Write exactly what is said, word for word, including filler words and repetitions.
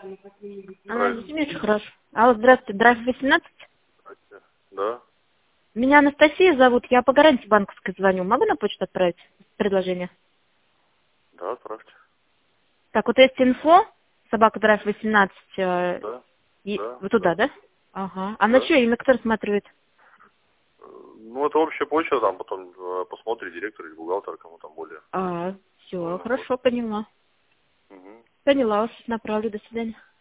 А, здесь очень хорошо. Алло, здравствуйте, драйв восемнадцать? Да, Меня Анастасия зовут, я по гарантии банковской звоню. Могу на почту отправить предложение? да, отправьте. Так, вот есть инфо, собака драйв восемнадцать, э, Да, и да, вы туда, да, да? Ага. А на да. чье имя кто рассматривает? Э, Ну, это общая почта, там потом э, посмотрит директор или бухгалтер, кому там более А, все, нужно будет. хорошо, поняла. Мгм. Поняла, вас направлю, до свидания.